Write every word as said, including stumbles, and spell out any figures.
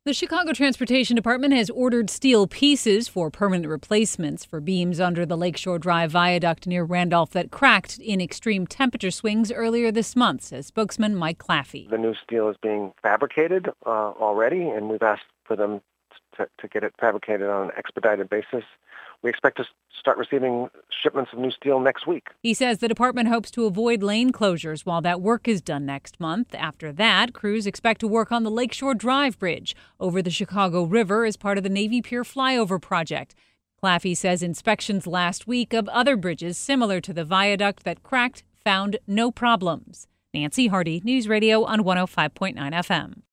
The Chicago Transportation Department has ordered steel pieces for permanent replacements for beams under the Lakeshore Drive viaduct near Randolph that cracked in extreme temperature swings earlier this month, says spokesman Mike Claffey. The new steel is being fabricated uh, already, and we've asked for them to, to get it fabricated on an expedited basis. We expect to start receiving shipments of new steel next week. He says the department hopes to avoid lane closures while that work is done next month. After that, crews expect to work on the Lakeshore Drive Bridge over the Chicago River as part of the Navy Pier flyover project. Claffey says inspections last week of other bridges similar to the viaduct that cracked found no problems. Nancy Hardy, News Radio on one oh five point nine F M.